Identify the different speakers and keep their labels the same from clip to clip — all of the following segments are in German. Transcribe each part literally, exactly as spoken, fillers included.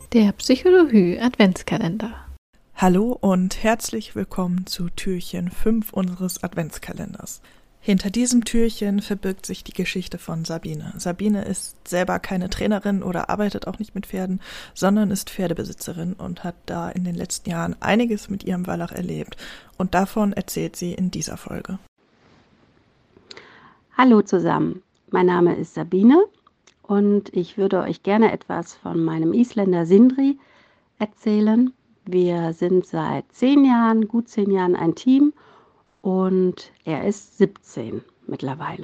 Speaker 1: Der Psychologie Adventskalender.
Speaker 2: Hallo und herzlich willkommen zu Türchen fünf unseres Adventskalenders. Hinter diesem Türchen verbirgt sich die Geschichte von Sabine. Sabine ist selber keine Trainerin oder arbeitet auch nicht mit Pferden, sondern ist Pferdebesitzerin und hat da in den letzten Jahren einiges mit ihrem Wallach erlebt. Und davon erzählt sie in dieser Folge.
Speaker 3: Hallo zusammen, mein Name ist Sabine und ich würde euch gerne etwas von meinem Isländer Sindri erzählen. Wir sind seit zehn Jahren, gut zehn Jahren ein Team und er ist siebzehn mittlerweile.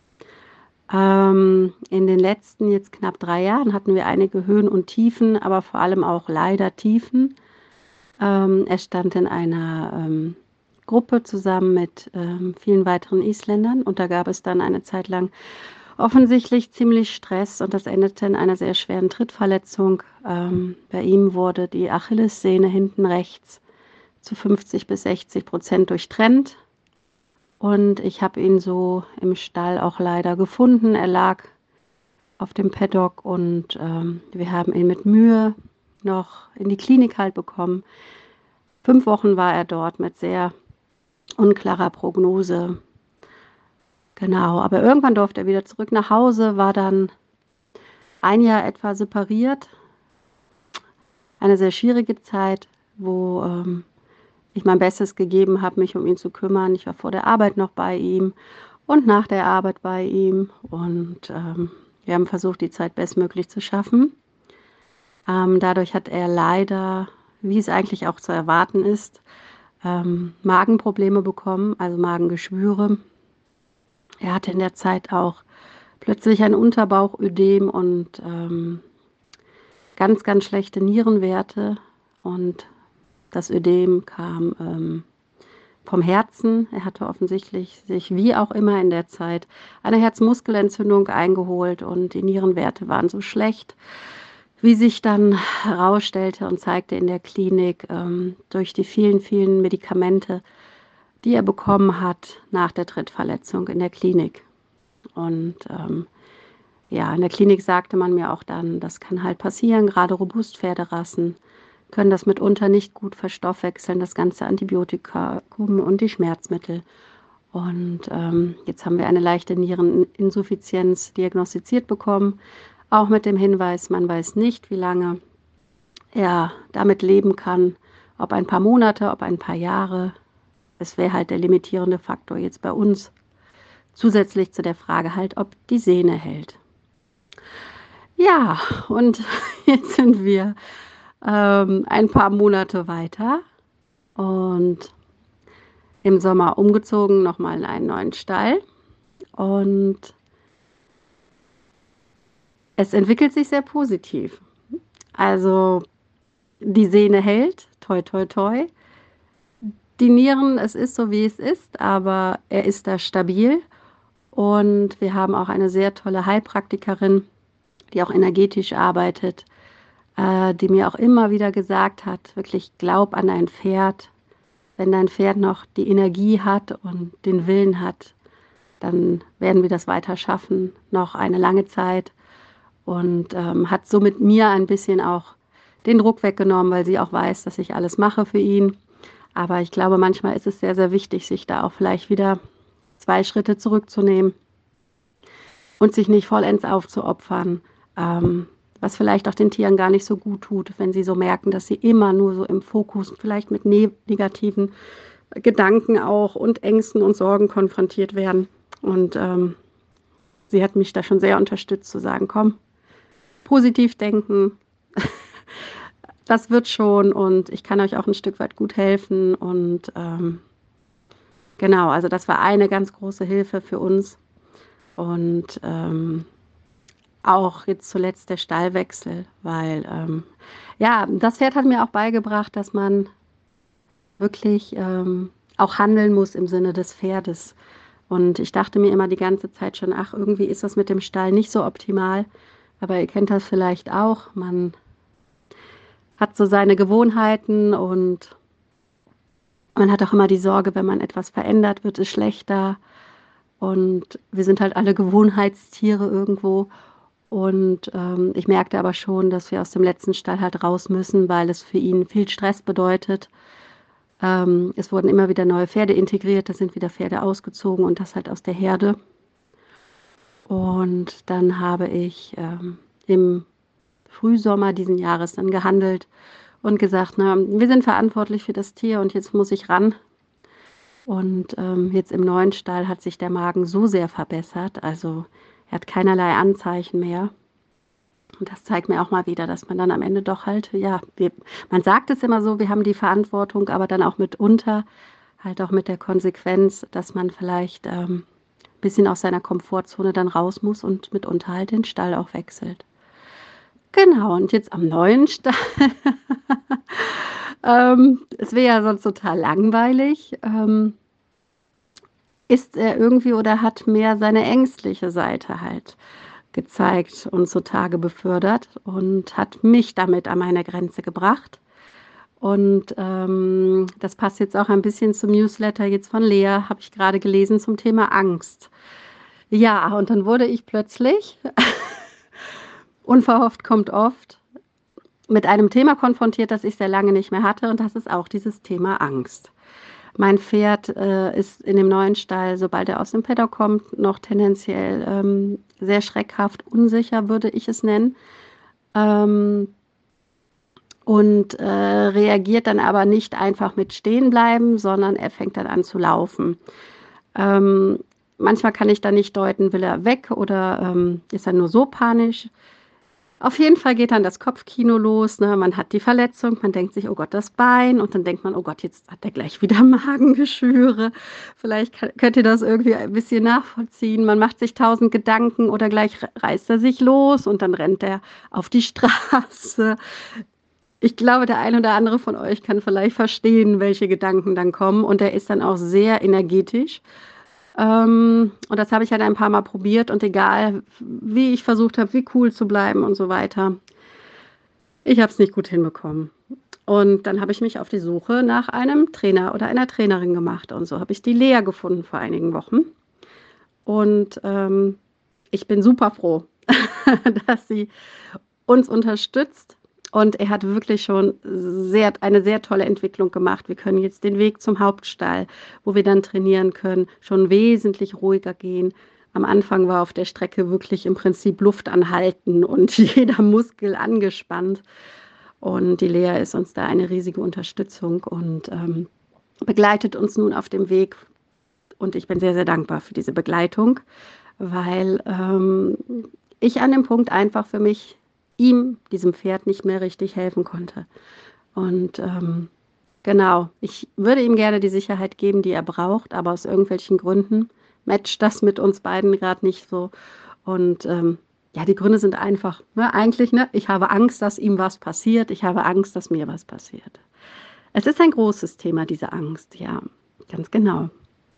Speaker 3: Ähm, in den letzten jetzt knapp drei Jahren hatten wir einige Höhen und Tiefen, aber vor allem auch leider Tiefen. Ähm, er stand in einer ähm, Gruppe zusammen mit ähm, vielen weiteren Isländern und da gab es dann eine Zeit lang offensichtlich ziemlich Stress und das endete in einer sehr schweren Trittverletzung. Ähm, bei ihm wurde die Achillessehne hinten rechts zu fünfzig bis sechzig Prozent durchtrennt und ich habe ihn so im Stall auch leider gefunden. Er lag auf dem Paddock und ähm, wir haben ihn mit Mühe noch in die Klinik halt bekommen. Fünf Wochen war er dort mit sehr unklarer Prognose. Genau, aber irgendwann durfte er wieder zurück nach Hause, war dann ein Jahr etwa separiert. Eine sehr schwierige Zeit, wo ähm, ich mein Bestes gegeben habe, mich um ihn zu kümmern. Ich war vor der Arbeit noch bei ihm und nach der Arbeit bei ihm. Und ähm, wir haben versucht, die Zeit bestmöglich zu schaffen. Ähm, dadurch hat er leider, wie es eigentlich auch zu erwarten ist, ähm, Magenprobleme bekommen, also Magengeschwüre. Er hatte in der Zeit auch plötzlich ein Unterbauchödem und ähm, ganz, ganz schlechte Nierenwerte. Und das Ödem kam ähm, vom Herzen. Er hatte offensichtlich sich, wie auch immer in der Zeit, eine Herzmuskelentzündung eingeholt und die Nierenwerte waren so schlecht, wie sich dann herausstellte und zeigte in der Klinik ähm, durch die vielen, vielen Medikamente, die er bekommen hat nach der Trittverletzung in der Klinik. Und ähm, ja, in der Klinik sagte man mir auch dann, das kann halt passieren, gerade Robustpferderassen können das mitunter nicht gut verstoffwechseln, das ganze Antibiotikum und die Schmerzmittel. Und ähm, jetzt haben wir eine leichte Niereninsuffizienz diagnostiziert bekommen, auch mit dem Hinweis, man weiß nicht, wie lange er damit leben kann, ob ein paar Monate, ob ein paar Jahre. Es wäre halt der limitierende Faktor jetzt bei uns, zusätzlich zu der Frage halt, ob die Sehne hält. Ja, und jetzt sind wir ähm, ein paar Monate weiter und im Sommer umgezogen, nochmal in einen neuen Stall. Und es entwickelt sich sehr positiv. Also die Sehne hält, toi, toi, toi. Die Nieren, es ist so, wie es ist, aber er ist da stabil. Und wir haben auch eine sehr tolle Heilpraktikerin, die auch energetisch arbeitet, äh, die mir auch immer wieder gesagt hat, wirklich glaub an dein Pferd. Wenn dein Pferd noch die Energie hat und den Willen hat, dann werden wir das weiter schaffen, noch eine lange Zeit. Und ähm, hat somit mir ein bisschen auch den Druck weggenommen, weil sie auch weiß, dass ich alles mache für ihn. Aber ich glaube, manchmal ist es sehr, sehr wichtig, sich da auch vielleicht wieder zwei Schritte zurückzunehmen und sich nicht vollends aufzuopfern, ähm, was vielleicht auch den Tieren gar nicht so gut tut, wenn sie so merken, dass sie immer nur so im Fokus, vielleicht mit ne- negativen Gedanken auch und Ängsten und Sorgen konfrontiert werden. Und ähm, sie hat mich da schon sehr unterstützt, zu sagen, komm, positiv denken, das wird schon und ich kann euch auch ein Stück weit gut helfen. Und ähm, genau, also das war eine ganz große Hilfe für uns. Und ähm, auch jetzt zuletzt der Stallwechsel, weil ähm, ja, das Pferd hat mir auch beigebracht, dass man wirklich ähm, auch handeln muss im Sinne des Pferdes. Und ich dachte mir immer die ganze Zeit schon, ach, irgendwie ist das mit dem Stall nicht so optimal. Aber ihr kennt das vielleicht auch. Man hat so seine Gewohnheiten und man hat auch immer die Sorge, wenn man etwas verändert, wird es schlechter. Und wir sind halt alle Gewohnheitstiere irgendwo. Und ähm, ich merkte aber schon, dass wir aus dem letzten Stall halt raus müssen, weil es für ihn viel Stress bedeutet. Ähm, es wurden immer wieder neue Pferde integriert, da sind wieder Pferde ausgezogen und das halt aus der Herde. Und dann habe ich ähm, im Frühsommer diesen Jahres dann gehandelt und gesagt, na, wir sind verantwortlich für das Tier und jetzt muss ich ran. Und ähm, jetzt im neuen Stall hat sich der Magen so sehr verbessert, also er hat keinerlei Anzeichen mehr. Und das zeigt mir auch mal wieder, dass man dann am Ende doch halt, ja, wir, man sagt es immer so, wir haben die Verantwortung, aber dann auch mitunter, halt auch mit der Konsequenz, dass man vielleicht ähm, ein bisschen aus seiner Komfortzone dann raus muss und mitunter halt den Stall auch wechselt. Genau, und jetzt am neuen Stall. ähm, es wäre ja sonst total langweilig. Ähm, ist er irgendwie oder hat mehr seine ängstliche Seite halt gezeigt und zutage befördert und hat mich damit an meine Grenze gebracht. Und ähm, das passt jetzt auch ein bisschen zum Newsletter jetzt von Lea, habe ich gerade gelesen zum Thema Angst. Ja, und dann wurde ich plötzlich, unverhofft kommt oft, mit einem Thema konfrontiert, das ich sehr lange nicht mehr hatte, und das ist auch dieses Thema Angst. Mein Pferd äh, ist in dem neuen Stall, sobald er aus dem Paddock kommt, noch tendenziell ähm, sehr schreckhaft, unsicher, würde ich es nennen. Ähm, und äh, reagiert dann aber nicht einfach mit stehen bleiben, sondern er fängt dann an zu laufen. Ähm, manchmal kann ich dann nicht deuten, will er weg oder ähm, ist er nur so panisch. Auf jeden Fall geht dann das Kopfkino los, ne? Man hat die Verletzung, man denkt sich, oh Gott, das Bein, und dann denkt man, oh Gott, jetzt hat er gleich wieder Magengeschwüre. Vielleicht kann, könnt ihr das irgendwie ein bisschen nachvollziehen. Man macht sich tausend Gedanken oder gleich reißt er sich los und dann rennt er auf die Straße. Ich glaube, der ein oder andere von euch kann vielleicht verstehen, welche Gedanken dann kommen, und er ist dann auch sehr energetisch. Ähm, und das habe ich halt ein paar Mal probiert, und egal, wie ich versucht habe, wie cool zu bleiben und so weiter, ich habe es nicht gut hinbekommen. Und dann habe ich mich auf die Suche nach einem Trainer oder einer Trainerin gemacht. Und so habe ich die Lea gefunden vor einigen Wochen. Und ähm, ich bin super froh, dass sie uns unterstützt. Und er hat wirklich schon sehr, eine sehr tolle Entwicklung gemacht. Wir können jetzt den Weg zum Hauptstall, wo wir dann trainieren können, schon wesentlich ruhiger gehen. Am Anfang war auf der Strecke wirklich im Prinzip Luft anhalten und jeder Muskel angespannt. Und die Lea ist uns da eine riesige Unterstützung und ähm, begleitet uns nun auf dem Weg. Und ich bin sehr, sehr dankbar für diese Begleitung, weil ähm, ich an dem Punkt einfach für mich ihm, diesem Pferd, nicht mehr richtig helfen konnte. Und ähm, genau, ich würde ihm gerne die Sicherheit geben, die er braucht, aber aus irgendwelchen Gründen matcht das mit uns beiden gerade nicht so. Und ähm, ja, die Gründe sind einfach, ne, eigentlich, ne, ich habe Angst, dass ihm was passiert, ich habe Angst, dass mir was passiert. Es ist ein großes Thema, diese Angst, ja, ganz genau.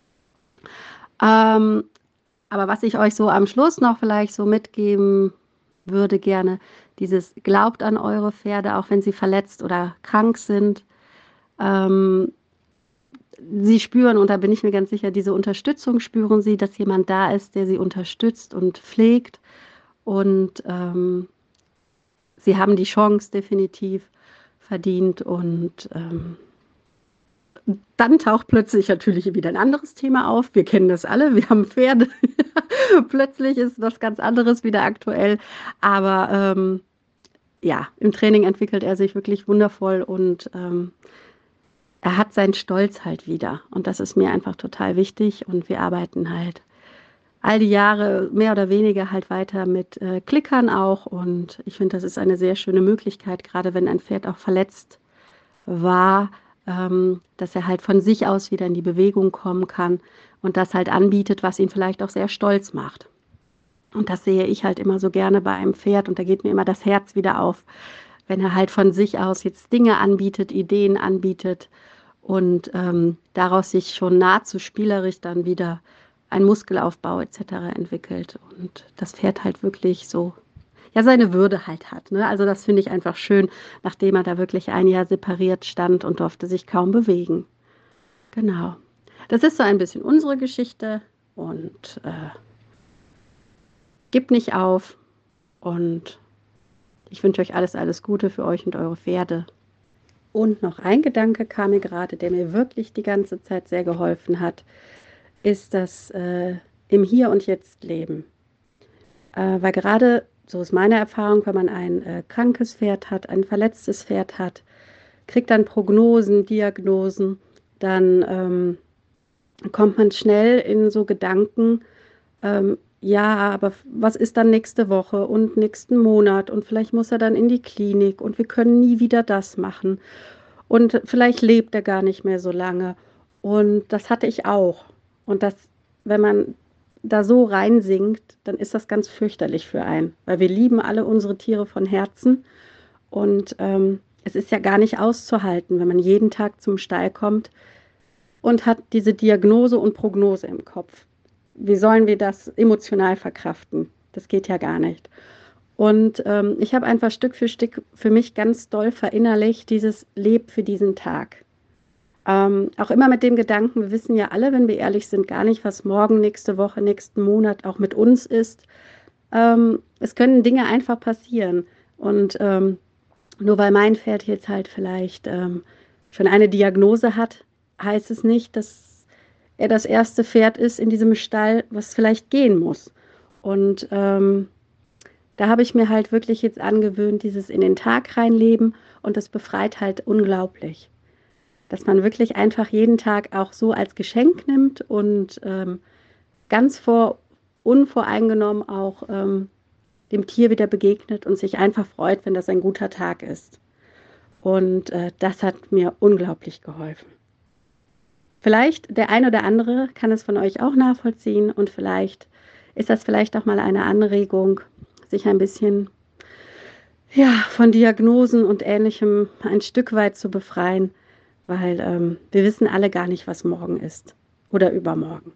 Speaker 3: Ähm, aber was ich euch so am Schluss noch vielleicht so mitgeben würde gerne, dieses glaubt an eure Pferde, auch wenn sie verletzt oder krank sind. Ähm, sie spüren, und da bin ich mir ganz sicher, diese Unterstützung spüren sie, dass jemand da ist, der sie unterstützt und pflegt. Und ähm, sie haben die Chance definitiv verdient. Und ähm, dann taucht plötzlich natürlich wieder ein anderes Thema auf. Wir kennen das alle, wir haben Pferde. Plötzlich ist was ganz anderes wieder aktuell. Aber ähm, ja, im Training entwickelt er sich wirklich wundervoll, und ähm, er hat seinen Stolz halt wieder. Und das ist mir einfach total wichtig. Und wir arbeiten halt all die Jahre mehr oder weniger halt weiter mit äh, Klickern auch. Und ich finde, das ist eine sehr schöne Möglichkeit, gerade wenn ein Pferd auch verletzt war, ähm, dass er halt von sich aus wieder in die Bewegung kommen kann und das halt anbietet, was ihn vielleicht auch sehr stolz macht. Und das sehe ich halt immer so gerne bei einem Pferd, und da geht mir immer das Herz wieder auf, wenn er halt von sich aus jetzt Dinge anbietet, Ideen anbietet und ähm, daraus sich schon nahezu spielerisch dann wieder ein Muskelaufbau et cetera entwickelt und das Pferd halt wirklich so, ja, seine Würde halt hat. Ne? Also das finde ich einfach schön, nachdem er da wirklich ein Jahr separiert stand und durfte sich kaum bewegen. Genau. Das ist so ein bisschen unsere Geschichte, und äh, gib nicht auf Und ich wünsche euch alles, alles Gute für euch und eure Pferde. Und noch ein Gedanke kam mir gerade, der mir wirklich die ganze Zeit sehr geholfen hat, ist das äh, im Hier und Jetzt leben. Äh, weil gerade, so ist meine Erfahrung, wenn man ein äh, krankes Pferd hat, ein verletztes Pferd hat, kriegt dann Prognosen, Diagnosen, dann ähm, kommt man schnell in so Gedanken, ähm, ja, aber was ist dann nächste Woche und nächsten Monat und vielleicht muss er dann in die Klinik und wir können nie wieder das machen und vielleicht lebt er gar nicht mehr so lange. Und das hatte ich auch. Und das, wenn man da so reinsinkt, dann ist das ganz fürchterlich für einen, weil wir lieben alle unsere Tiere von Herzen und ähm, es ist ja gar nicht auszuhalten, wenn man jeden Tag zum Stall kommt und hat diese Diagnose und Prognose im Kopf. Wie sollen wir das emotional verkraften? Das geht ja gar nicht. Und ähm, ich habe einfach Stück für Stück für mich ganz doll verinnerlicht, dieses Leb für diesen Tag. Ähm, auch immer mit dem Gedanken, wir wissen ja alle, wenn wir ehrlich sind, gar nicht, was morgen, nächste Woche, nächsten Monat auch mit uns ist. Ähm, es können Dinge einfach passieren. Und ähm, nur weil mein Pferd jetzt halt vielleicht ähm, schon eine Diagnose hat, heißt es nicht, dass er das erste Pferd ist in diesem Stall, was vielleicht gehen muss. Und ähm, da habe ich mir halt wirklich jetzt angewöhnt, dieses in den Tag reinleben und das befreit halt unglaublich. Dass man wirklich einfach jeden Tag auch so als Geschenk nimmt und ähm, ganz vor, unvoreingenommen auch ähm, dem Tier wieder begegnet und sich einfach freut, wenn das ein guter Tag ist. Und äh, das hat mir unglaublich geholfen. Vielleicht der ein oder andere kann es von euch auch nachvollziehen und vielleicht ist das vielleicht auch mal eine Anregung, sich ein bisschen ja, von Diagnosen und Ähnlichem ein Stück weit zu befreien, weil ähm, wir wissen alle gar nicht, was morgen ist oder übermorgen.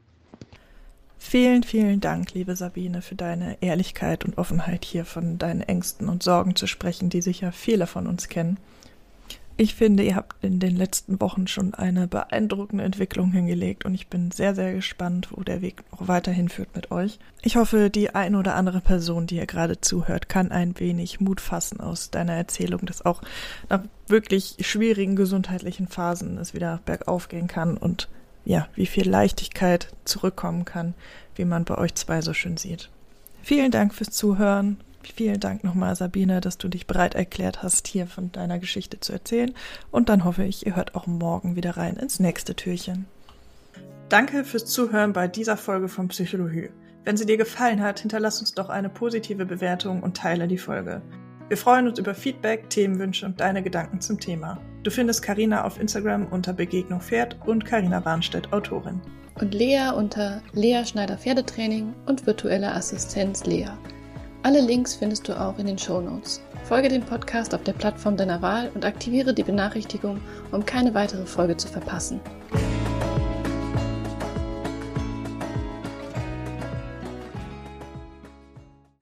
Speaker 2: Vielen, vielen Dank, liebe Sabine, für deine Ehrlichkeit und Offenheit, hier von deinen Ängsten und Sorgen zu sprechen, die sicher viele von uns kennen. Ich finde, ihr habt in den letzten Wochen schon eine beeindruckende Entwicklung hingelegt und ich bin sehr, sehr gespannt, wo der Weg noch weiterhin führt mit euch. Ich hoffe, die ein oder andere Person, die ihr gerade zuhört, kann ein wenig Mut fassen aus deiner Erzählung, dass auch nach wirklich schwierigen gesundheitlichen Phasen es wieder bergauf gehen kann und ja, wie viel Leichtigkeit zurückkommen kann, wie man bei euch zwei so schön sieht. Vielen Dank fürs Zuhören. Vielen Dank nochmal, Sabine, dass du dich bereit erklärt hast, hier von deiner Geschichte zu erzählen. Und dann hoffe ich, ihr hört auch morgen wieder rein ins nächste Türchen. Danke fürs Zuhören bei dieser Folge von Psychologie. Wenn sie dir gefallen hat, hinterlass uns doch eine positive Bewertung und teile die Folge. Wir freuen uns über Feedback, Themenwünsche und deine Gedanken zum Thema. Du findest Carina auf Instagram unter Begegnung Pferd und Carina Warnstedt, Autorin.
Speaker 1: Und Lea unter Lea Schneider Pferdetraining und virtuelle Assistenz Lea. Alle Links findest du auch in den Shownotes. Folge dem Podcast auf der Plattform deiner Wahl und aktiviere die Benachrichtigung, um keine weitere Folge zu verpassen.